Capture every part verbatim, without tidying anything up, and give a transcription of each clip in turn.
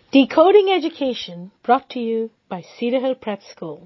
Decoding Education, brought to you by Cedar Hill Prep School.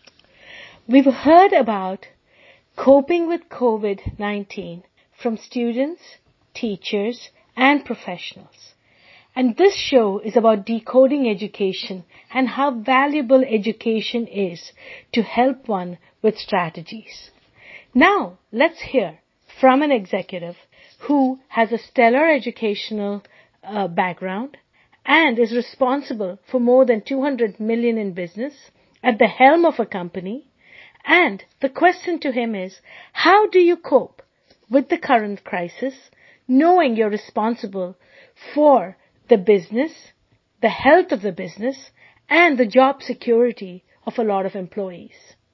We've heard about coping with COVID nineteen from students, teachers, and professionals. And this show is about decoding education and how valuable education is to help one with strategies. Now, let's hear from an executive who has a stellar educational uh, background and is responsible for more than two hundred million in business at the helm of a company. And the question to him is, how do you cope with the current crisis, knowing you're responsible for the business, the health of the business, and the job security of a lot of employees?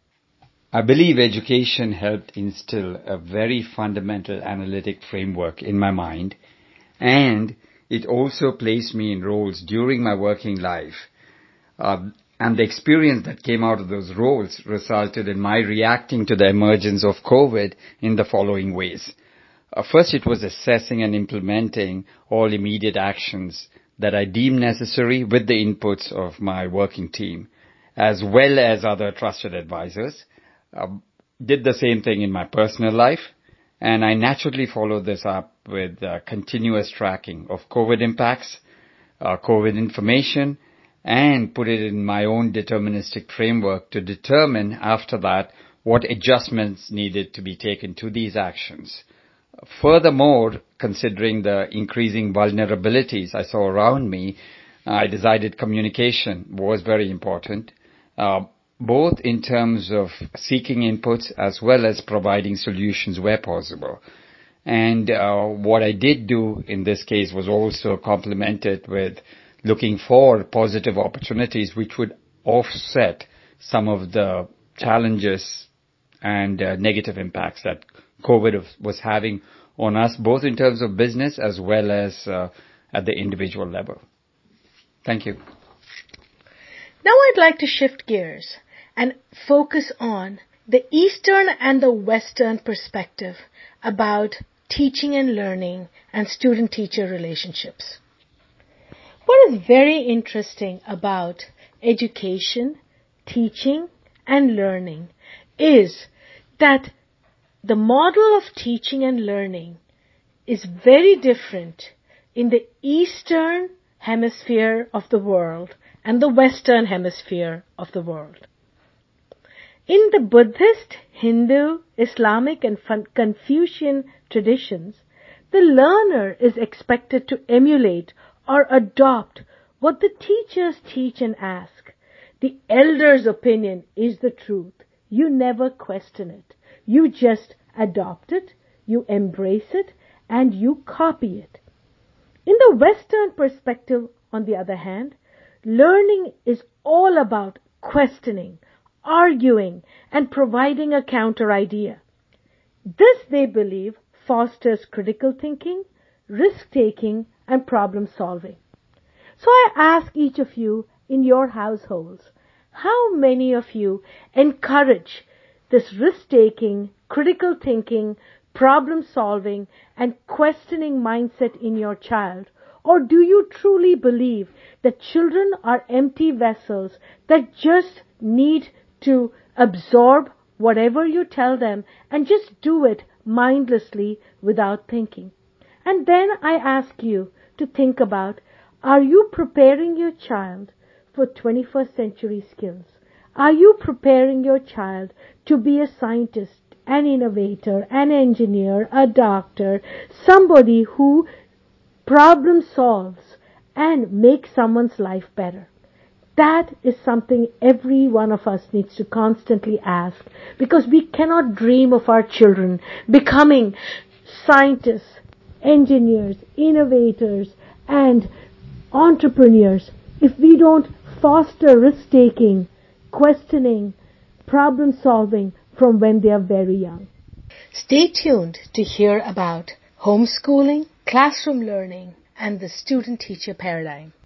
I believe education helped instill a very fundamental analytic framework in my mind, and it also placed me in roles during my working life. Uh, and the experience that came out of those roles resulted in my reacting to the emergence of COVID in the following ways. Uh, first, it was assessing and implementing all immediate actions that I deemed necessary with the inputs of my working team, as well as other trusted advisors. Uh, did the same thing in my personal life. And I naturally followed this up with uh, continuous tracking of COVID impacts, uh, COVID information, and put it in my own deterministic framework to determine after that what adjustments needed to be taken to these actions. Furthermore, considering the increasing vulnerabilities I saw around me, I decided communication was very important. Uh, both in terms of seeking inputs as well as providing solutions where possible. And uh, what I did do in this case was also complemented with looking for positive opportunities which would offset some of the challenges and uh, negative impacts that COVID was having on us, both in terms of business as well as uh, at the individual level. Thank you. Now I'd like to shift gears and focus on the Eastern and the Western perspective about teaching and learning and student-teacher relationships. What is very interesting about education, teaching, and learning is that the model of teaching and learning is very different in the Eastern hemisphere of the world and the Western hemisphere of the world. In the Buddhist, Hindu, Islamic, and Confucian traditions, the learner is expected to emulate or adopt what the teachers teach and ask. The elder's opinion is the truth. You never question it. You just adopt it, you embrace it, and you copy it. In the Western perspective, on the other hand, learning is all about questioning, arguing, and providing a counter idea. This, they believe, fosters critical thinking, risk-taking, and problem-solving. So I ask each of you in your households, how many of you encourage this risk-taking, critical thinking, problem-solving, and questioning mindset in your child? Or do you truly believe that children are empty vessels that just need to absorb whatever you tell them and just do it mindlessly without thinking? And then I ask you to think about, are you preparing your child for twenty-first century skills? Are you preparing your child to be a scientist, an innovator, an engineer, a doctor, somebody who problem solves and makes someone's life better? That is something every one of us needs to constantly ask, because we cannot dream of our children becoming scientists, engineers, innovators, and entrepreneurs if we don't foster risk-taking, questioning, problem-solving from when they are very young. Stay tuned to hear about homeschooling, classroom learning, and the student-teacher paradigm.